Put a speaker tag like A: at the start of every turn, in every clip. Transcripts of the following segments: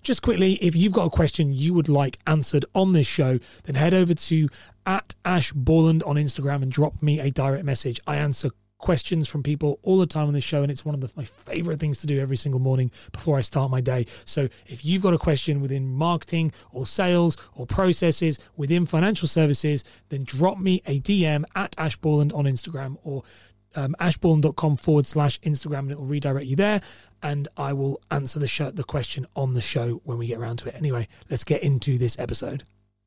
A: Just quickly, if you've got a question you would like answered on this show, then head over to @AshBorland on Instagram and drop me a direct message. I answer questions from people all the time on this show, and it's one of my favorite things to do every single morning before I start my day. So if you've got a question within marketing or sales or processes within financial services, then drop me a DM @AshBorland on Instagram, or ashborland.com/Instagram, and it'll redirect you there, and I will answer the question on the show when we get around to it. Anyway, let's get into this episode.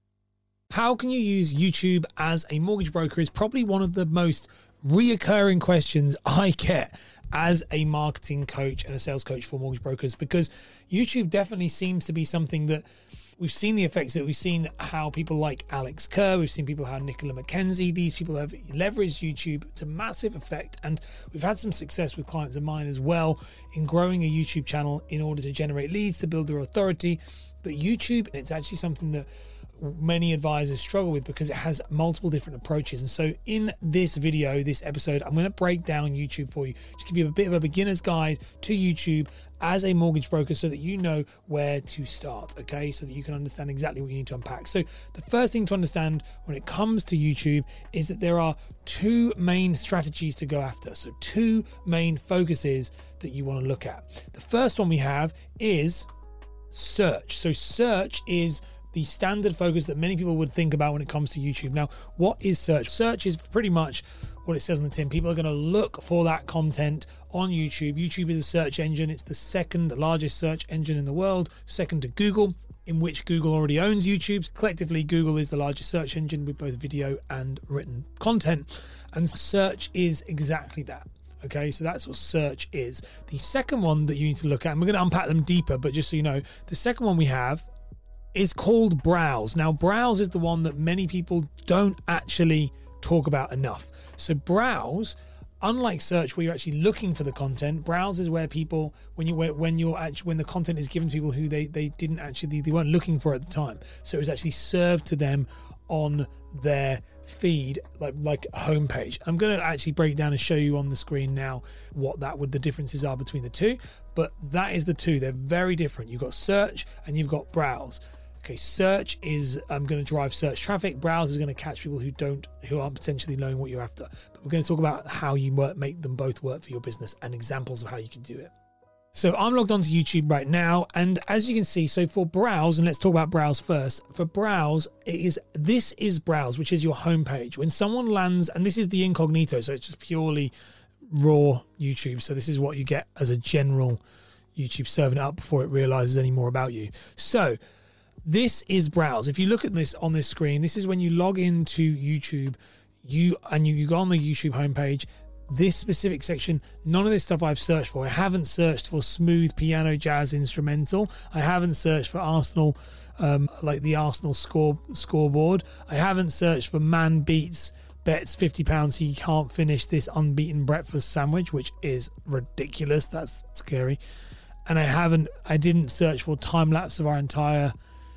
A: How can you use YouTube as a mortgage broker is probably one of the most reoccurring questions I get as a marketing coach and a sales coach for mortgage brokers, because YouTube definitely seems to be something that we've seen the effects of it. We've seen how people like Alex Kerr, we've seen people how Nicola McKenzie, these people have leveraged YouTube to massive effect, and we've had some success with clients of mine as well in growing a YouTube channel in order to generate leads, to build their authority. But YouTube, it's actually something that many advisors struggle with because it has multiple different approaches. And so in this video, this episode, I'm going to break down YouTube for you, just give you a bit of a beginner's guide to YouTube as a mortgage broker so that you know where to start, okay? So that you can understand exactly what you need to unpack. So the first thing to understand when it comes to YouTube is that there are two main strategies to go after. So two main focuses that you want to look at. The first one we have is search. So search is the standard focus that many people would think about when it comes to YouTube. Now, what is search? Search is pretty much what it says on the tin. People are going to look for that content on YouTube. YouTube is a search engine. It's the second largest search engine in the world, second to Google, in which Google already owns YouTube. Collectively, Google is the largest search engine with both video and written content. And search is exactly that. Okay, so that's what search is. The second one that you need to look at, and we're going to unpack them deeper, but just so you know, the second one we have is called browse. Now, browse is the one that many people don't actually talk about enough. So browse, unlike search where you're actually looking for the content, browse is where people, when the content is given to people who they weren't looking for at the time. So it was actually served to them on their feed, like a homepage. I'm going to actually break down and show you on the screen now what the differences are between the two, but that is the two. They're very different. You've got search and you've got browse. Okay, search is going to drive search traffic. Browse is going to catch people who aren't potentially knowing what you're after. But we're going to talk about how you make them both work for your business and examples of how you can do it. So I'm logged onto YouTube right now, and as you can see, so for browse, and let's talk about browse first. For browse, this is browse, which is your homepage. When someone lands, and this is the incognito, so it's just purely raw YouTube. So this is what you get as a general YouTube serving it up before it realizes any more about you. So this is browse. If you look at this on this screen, this is when you log into YouTube, you go on the YouTube homepage. This specific section, none of this stuff I've searched for. I haven't searched for smooth piano jazz instrumental. I haven't searched for Arsenal, like the Arsenal scoreboard. I haven't searched for man bets £50 he can't finish this unbeaten breakfast sandwich, which is ridiculous. That's scary. And I didn't search for time lapse of our entire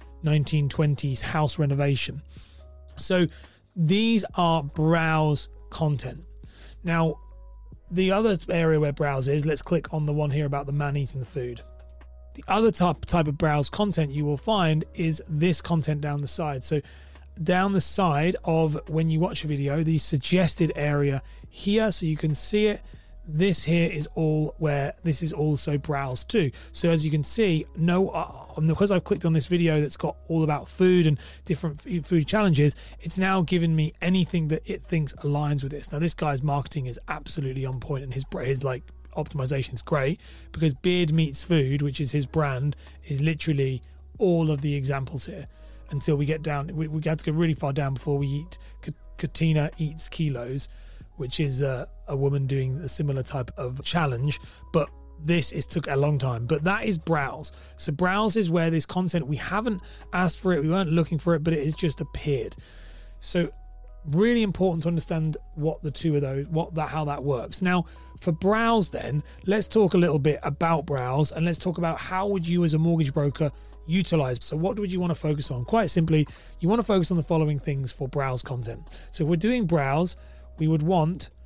A: 1920s house renovation. So these are browse content. Now, the other area where browse is, let's click on the one here about the man eating the food. The other type of browse content you will find is this content down the side. So down the side of when you watch a video, the suggested area here, so you can see it. This here is all where this is also browse too. So as you can see, because I've clicked on this video that's got all about food and different food challenges, it's now given me anything that it thinks aligns with this. Now this guy's marketing is absolutely on point, and his like optimization is great, because Beard Meats Food, which is his brand, is literally all of the examples here. Until we get down, we had to go really far down before we eat Katina Eats Kilos, which is a woman doing a similar type of challenge, but this took a long time. But that is browse. So browse is where this content, we haven't asked for it, we weren't looking for it, but it has just appeared. So really important to understand what the two of those, how that works. Now for browse then, let's talk a little bit about browse, and let's talk about how would you as a mortgage broker utilize. So what would you want to focus on? Quite simply, you want to focus on the following things for browse content. So if we're doing browse, we would want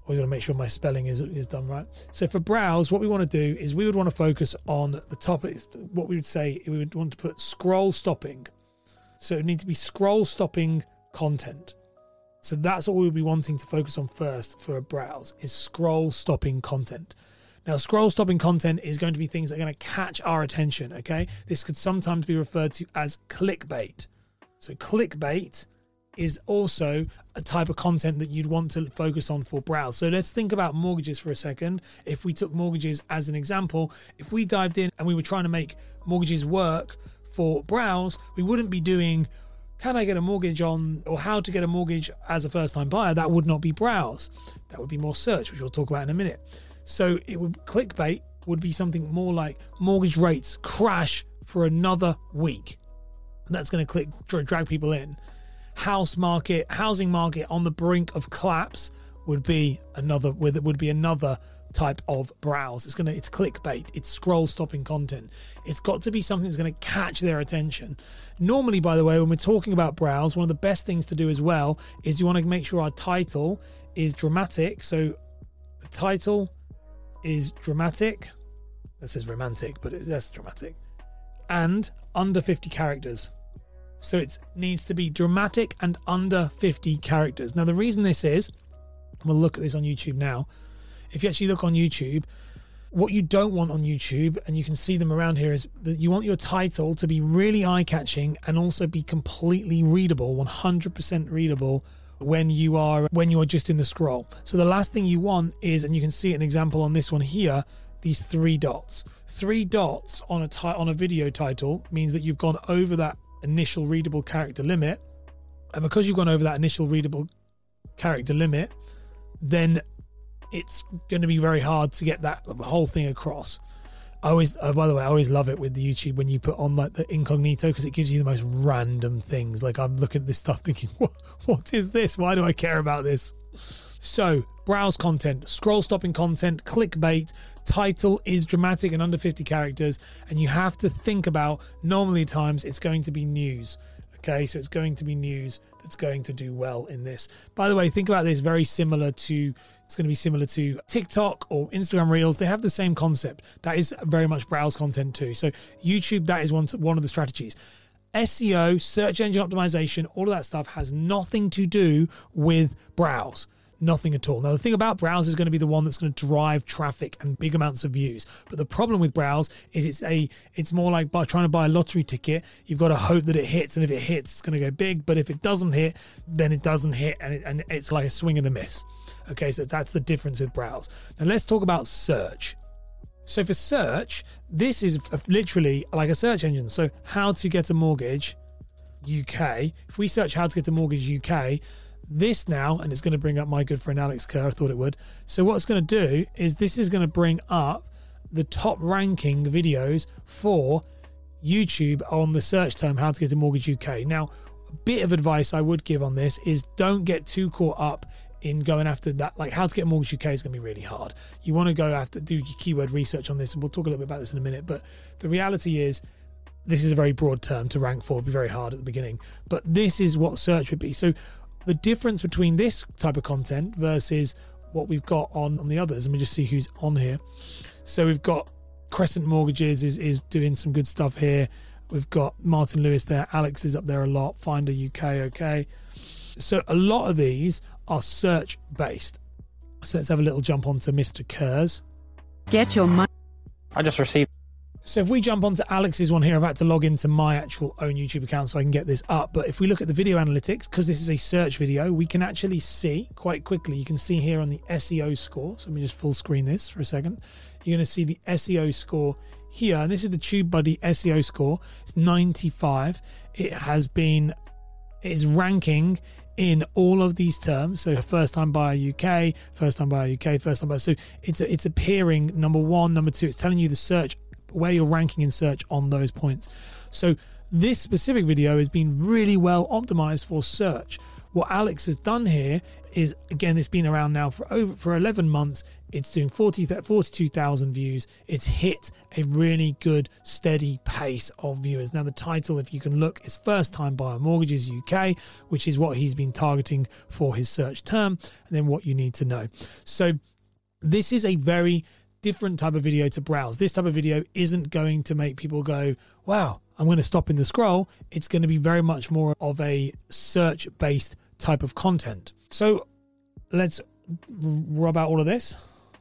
A: We've got to make sure my spelling is done right. So for browse, what we want to do is we would want to focus on the topic. What we would say, we would want to put scroll stopping. So it would need to be scroll stopping content. So that's what we would be wanting to focus on first for a browse, is scroll stopping content. Now, scroll stopping content is going to be things that are going to catch our attention, okay? This could sometimes be referred to as clickbait. So clickbait is also a type of content that you'd want to focus on for browse. So let's think about mortgages for a second. If we took mortgages as an example, if we dived in and we were trying to make mortgages work for browse, we wouldn't be doing, can I get a mortgage on, or how to get a mortgage as a first-time buyer? That would not be browse. That would be more search, which we'll talk about in a minute. So clickbait would be something more like mortgage rates crash for another week. That's going to drag people in. Housing market on the brink of collapse would be another type of browse. It's clickbait. It's scroll stopping content. It's got to be something that's going to catch their attention. Normally, by the way, when we're talking about browse, one of the best things to do as well is you want to make sure our title is dramatic. So the title is dramatic. That says romantic, but that's dramatic. And under 50 characters. So it needs to be dramatic and under 50 characters. Now, the reason this is, we'll look at this on YouTube now. If you actually look on YouTube, what you don't want on YouTube, and you can see them around here, is that you want your title to be really eye-catching and also be completely readable, 100% readable when you are just in the scroll. So the last thing you want is, and you can see an example on this one here, these 3 dots. 3 dots on a video title means that you've gone over that initial readable character limit, and because you've gone over that initial readable character limit, then it's going to be very hard to get that whole thing across. By the way, I always love it with the YouTube when you put on like the incognito, because it gives you the most random things. Like, I'm looking at this stuff thinking, what is this? Why do I care about this? So browse content, scroll stopping content, clickbait, title is dramatic and under 50 characters, and you have to think about, normally times it's going to be news. Okay, so it's going to be news that's going to do well in this. By the way, think about this, it's going to be similar to TikTok or Instagram Reels. They have the same concept. That is very much browse content too. So YouTube, that is one of the strategies. SEO, search engine optimization, all of that stuff has nothing to do with browse. Nothing at all. Now, the thing about browse is going to be the one that's going to drive traffic and big amounts of views. But the problem with browse is it's more like trying to buy a lottery ticket. You've got to hope that it hits, and if it hits, it's going to go big. But if it doesn't hit, then it doesn't hit, and it's like a swing and a miss. Okay, so that's the difference with browse. Now, let's talk about search. So for search, this is literally like a search engine. So how to get a mortgage UK. If we search how to get a mortgage UK, this now, and it's going to bring up my good friend Alex Kerr, I thought it would. So what it's going to do is this is going to bring up the top ranking videos for YouTube on the search term how to get a mortgage UK. Now, a bit of advice I would give on this is don't get too caught up in going after that. Like, how to get a mortgage UK is going to be really hard. You want to do your keyword research on this, and we'll talk a little bit about this in a minute. But the reality is, this is a very broad term to rank for. It'll be very hard at the beginning. But this is what search would be. So the difference between this type of content versus what we've got on the others, let me just see who's on here. So we've got Crescent Mortgages is doing some good stuff here. We've got Martin Lewis there. Alex is up there a lot. Finder UK, okay. So a lot of these are search based. So let's have a little jump onto Mr. Kerr's.
B: Get your money.
C: I just received.
A: So if we jump onto Alex's one here, I've had to log into my actual own YouTube account so I can get this up. But if we look at the video analytics, because this is a search video, we can actually see quite quickly. You can see here on the SEO score. So let me just full screen this for a second. You're going to see the SEO score here. And this is the TubeBuddy SEO score. It's 95. It is ranking in all of these terms. So first time buyer UK, first time buyer UK, first time buyer. So it's appearing number 1, number 2. It's telling you the search, where you're ranking in search on those points. So this specific video has been really well optimized for search. What Alex has done here is, again, it's been around now for 11 months. It's doing 42,000 views. It's hit a really good, steady pace of viewers. Now, the title, if you can look, is First Time Buyer Mortgages UK, which is what he's been targeting for his search term, and then what you need to know. So this is a very different type of video to browse. This type of video isn't going to make people go, wow, I'm going to stop in the scroll. It's going to be very much more of a search-based type of content. So let's rub out all of this.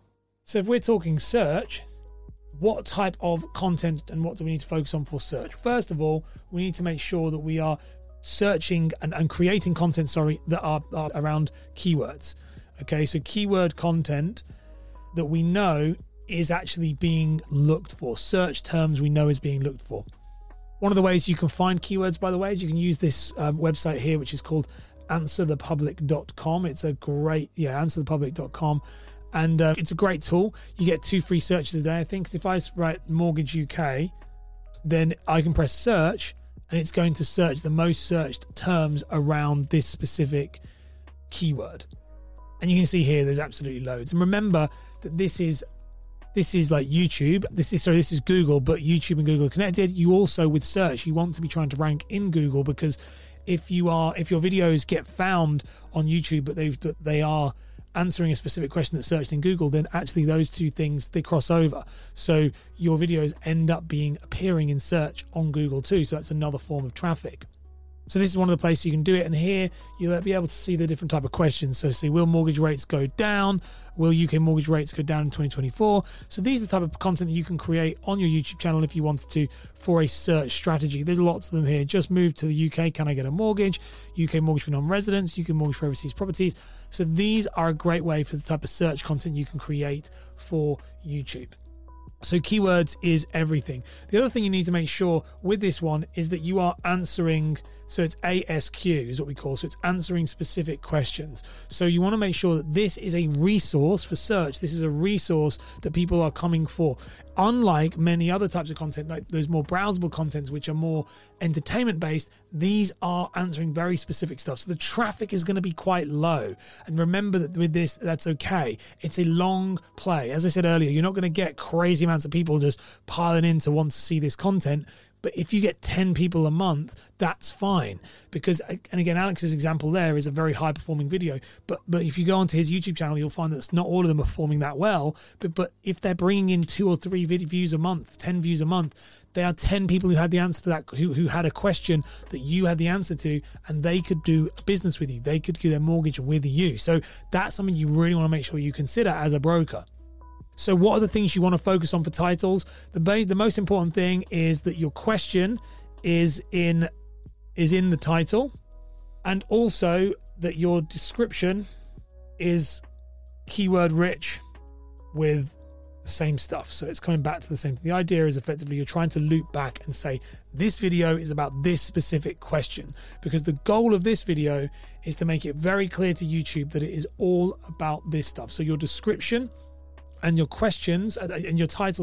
A: So if we're talking search, what type of content and what do we need to focus on for search? First of all, we need to make sure that we are searching and creating content, that are around keywords. Okay, so keyword content that we know is actually being looked for. Search terms we know is being looked for. One of the ways you can find keywords, by the way, is you can use this website here, which is called answerthepublic.com. It's a great, answerthepublic.com. And it's a great tool. You get 2 free searches a day. I think if I write Mortgage UK, then I can press search and it's going to search the most searched terms around this specific keyword. And you can see here, there's absolutely loads. And remember that this is like YouTube. This is Google, but YouTube and Google are connected. You also, with search, you want to be trying to rank in Google, because if your videos get found on YouTube, but they are answering a specific question that's searched in Google, then actually those two things, they cross over. So your videos end up appearing in search on Google too. So that's another form of traffic. So this is one of the places you can do it. And here you'll be able to see the different type of questions. So say, will mortgage rates go down? Will UK mortgage rates go down in 2024? So these are the type of content that you can create on your YouTube channel if you wanted to for a search strategy. There's lots of them here. Just moved to the UK. Can I get a mortgage? UK mortgage for non-residents. UK mortgage for overseas properties. So these are a great way for the type of search content you can create for YouTube. So keywords is everything. The other thing you need to make sure with this one is that you are answering, so it's ASQ is what we call, so it's answering specific questions. So you want to make sure that this is a resource for search. This is a resource that people are coming for. Unlike many other types of content, like those more browsable contents, which are more entertainment based, these are answering very specific stuff. So the traffic is going to be quite low. And remember that with this, that's okay. It's a long play. As I said earlier, you're not going to get crazy amounts of people just piling in to want to see this content. But if you get 10 people a month, that's fine. Because, and again, Alex's example there is a very high performing video. But if you go onto his YouTube channel, you'll find that not all of them are performing that well. But if they're bringing in 2 or 3 views a month, 10 views a month, they are 10 people who had the answer to that, who had a question that you had the answer to, and they could do business with you. They could do their mortgage with you. So that's something you really want to make sure you consider as a broker. So what are the things you want to focus on for titles? The most important thing is that your question is in the title, and also that your description is keyword rich with the same stuff. So it's coming back to the same thing. The idea is effectively you're trying to loop back and say, this video is about this specific question, because the goal of this video is to make it very clear to YouTube that it is all about this stuff. So your description and your questions and your title,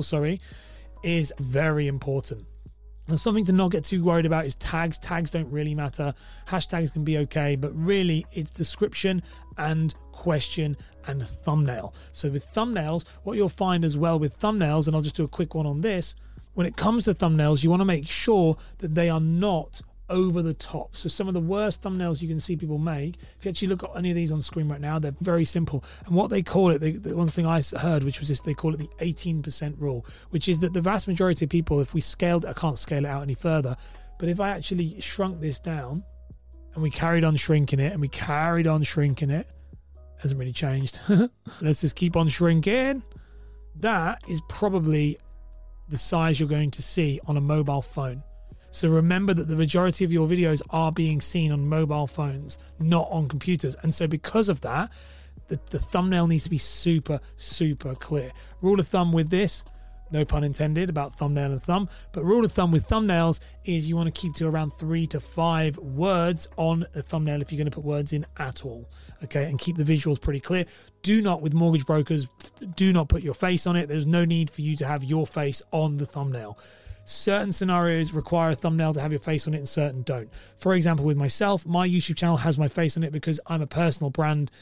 A: is very important. And something to not get too worried about is tags. Tags don't really matter. Hashtags can be okay, but really it's description and question and thumbnail. So with thumbnails, what you'll find as well with thumbnails, and I'll just do a quick one on this, when it comes to thumbnails, you want to make sure that they are not over the top. So some of the worst thumbnails you can see people make, if you actually look at any of these on screen right now, they're very simple. And what they call it, the one thing I heard, which was this, they call it the 18% rule, which is that the vast majority of people, if we scaled, I can't scale it out any further, but if I actually shrunk this down and we carried on shrinking it, hasn't really changed. Let's just keep on shrinking. That is probably the size you're going to see on a mobile phone. So remember that the majority of your videos are being seen on mobile phones, not on computers. And so because of that, the thumbnail needs to be super, super clear. Rule of thumb with this, no pun intended about thumbnail and thumb, but rule of thumb with thumbnails is you want to keep to around 3 to 5 words on a thumbnail if you're going to put words in at all. Okay, and keep the visuals pretty clear. Do not, with mortgage brokers, do not put your face on it. There's no need for you to have your face on the thumbnail. Certain scenarios require a thumbnail to have your face on it and certain don't. For example, with myself, my YouTube channel has my face on it because I'm a personal brand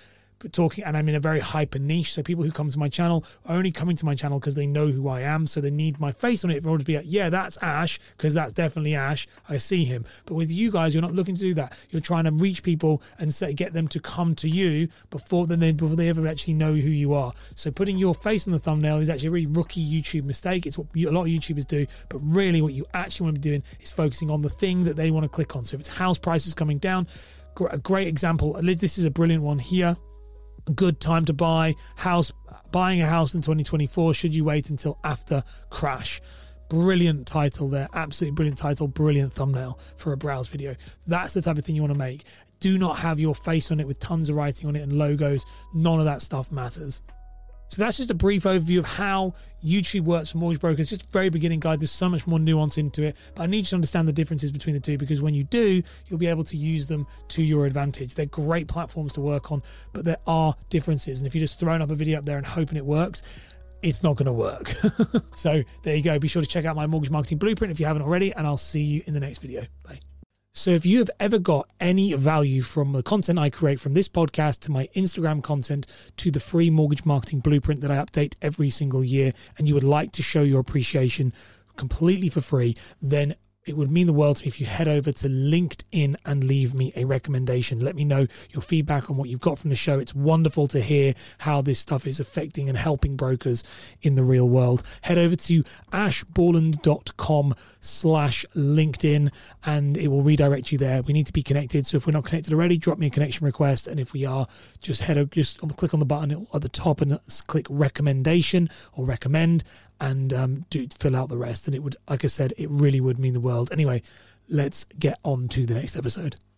A: talking, and I'm in a very hyper niche. So people who come to my channel are only coming to my channel because they know who I am. So they need my face on it in order to be like, yeah, that's Ash, because that's definitely Ash. I see him. But with you guys, you're not looking to do that. You're trying to reach people and get them to come to you before they ever actually know who you are. So putting your face on the thumbnail is actually a really rookie YouTube mistake. It's what a lot of YouTubers do. But really what you actually want to be doing is focusing on the thing that they want to click on. So if it's house prices coming down, a great example, this is a brilliant one here. A good time to buying a house in 2024. Should you wait until after crash? Brilliant title there. Absolutely brilliant title. Brilliant thumbnail for a browse video. That's the type of thing you want to make. Do not have your face on it with tons of writing on it and logos. None of that stuff matters. So that's just a brief overview of how YouTube works for mortgage brokers. Just a very beginning guide. There's so much more nuance into it, but I need you to understand the differences between the two, because when you do, you'll be able to use them to your advantage. They're great platforms to work on, but there are differences. And if you're just throwing up a video up there and hoping it works, it's not going to work. So there you go. Be sure to check out my mortgage marketing blueprint if you haven't already, and I'll see you in the next video. Bye. So if you have ever got any value from the content I create, from this podcast to my Instagram content to the free mortgage marketing blueprint that I update every single year, and you would like to show your appreciation completely for free, then it would mean the world to me if you head over to LinkedIn and leave me a recommendation. Let me know your feedback on what you've got from the show. It's wonderful to hear how this stuff is affecting and helping brokers in the real world. Head over to ashborland.com/LinkedIn and it will redirect you there. We need to be connected. So if we're not connected already, drop me a connection request. And if we are, just click on the button at the top and click recommendation or recommend, and fill out the rest. And it would, like I said, it really would mean the world. Anyway, let's get on to the next episode.